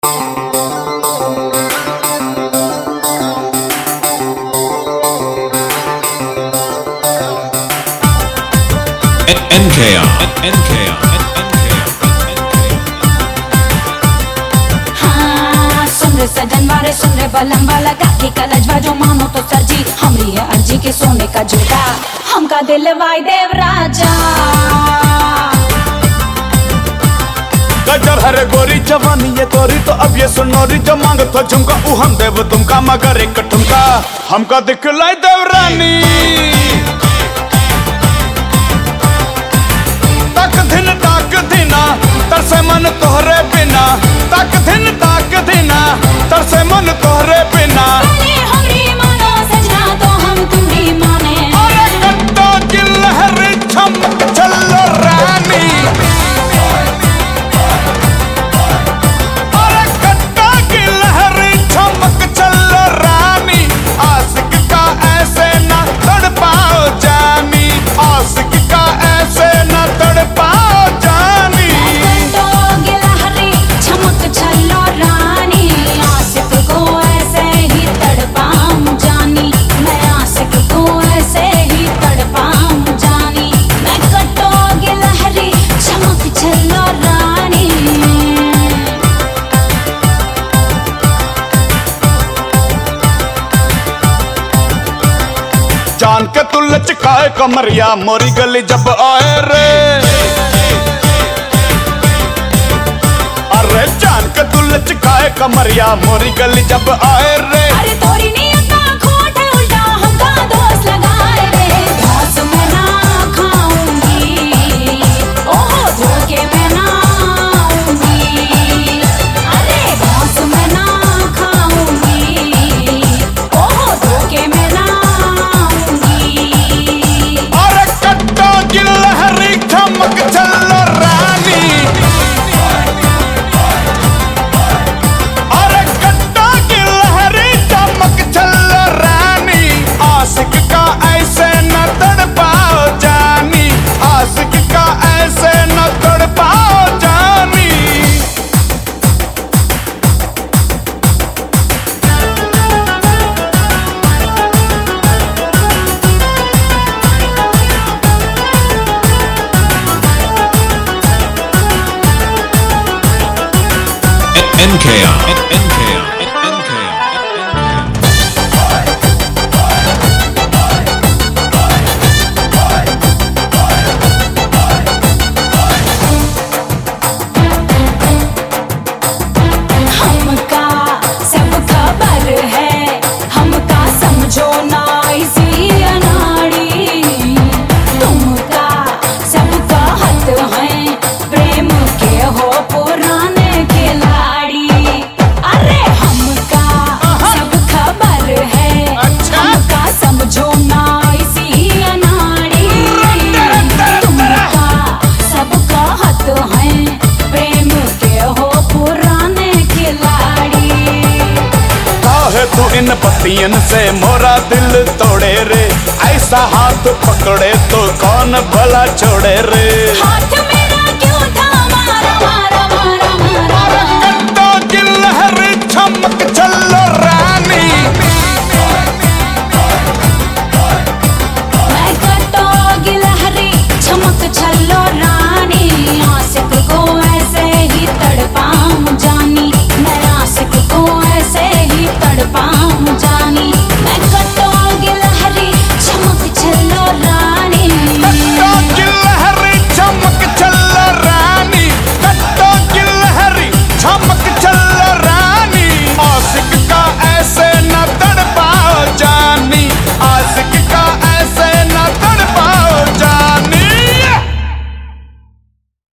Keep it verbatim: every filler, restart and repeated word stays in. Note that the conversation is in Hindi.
N K R, N K R, N K R, हाँ, सुन रे सजन वाले सुन रे बलम वाला काकी का लजवा जो मानो तो सरजी हमरी है अर्जी के सोने का जूता हमका दिल वाई देव राजा गजब हरे गोरी जवानी ये तोरी तो अब ये सुनोरी जो मांग तो झुमका ऊ हम देव तुमका मगर एक ठुमका हमका दिखलाई देव रानी तक दिन ताक दिना तरसे मन तोहरे बिना तक दिन ताक दिना तरसे मन तोहरे बिना हमरी मानो सजना तो हम तुम्हारी माने अरे कट्टो की लहर छम चलो रानी अरे कट्टो की लहर चमक चलो रानी आशिक का ऐसे ना तड़पाओ जानी आशिक का ऐसे ना तड़पाओ जानी कट्टो की लहरी चमक चलो रानी आशिक को ऐसे ही तड़पाऊं जानी मैं आशिक को ऐसे ही तड़पाऊं जानी मैं कट्टो की लहरी चमक चलो रानी जान के तू लचकाए कमरिया मोरी गली जब आए रे अरे जान के तू लचकाए कमरिया मोरी गली जब आए रे अरे तोरी नियत का खोट है उल्टा हमका दोस्त लगाए रे घास में ना खाऊंगी ओहो धोखे में ना आऊंगी अरे घास में ना खाऊंगी ओहो धोखे में ना आऊंगी अरे कट्टो की लहरी चमक चलो रानी अरे कट्टो की लहरी चमक चलो रानी आशिक का ऐसे न तड़पाओ जानी आशिक का ऐसे न तड़पाओ जानी N K R, N K R, N K R. हमका सब खबर है हमका समझो ना इसी अनाड़ी तुमका सब कहत हैं प्रेम के हो पुराने खिलाड़ी अरे हमका सब खबर है हमका समझो ना इसी अनाड़ी तुमका सब कहत हैं प्रेम के हो पुराने खिलाड़ी काहे तू इन पतियन से मोरा दिल तोड़े रे ऐसा हाथ पकड़े तो कौन भला छोड़े रे हाथ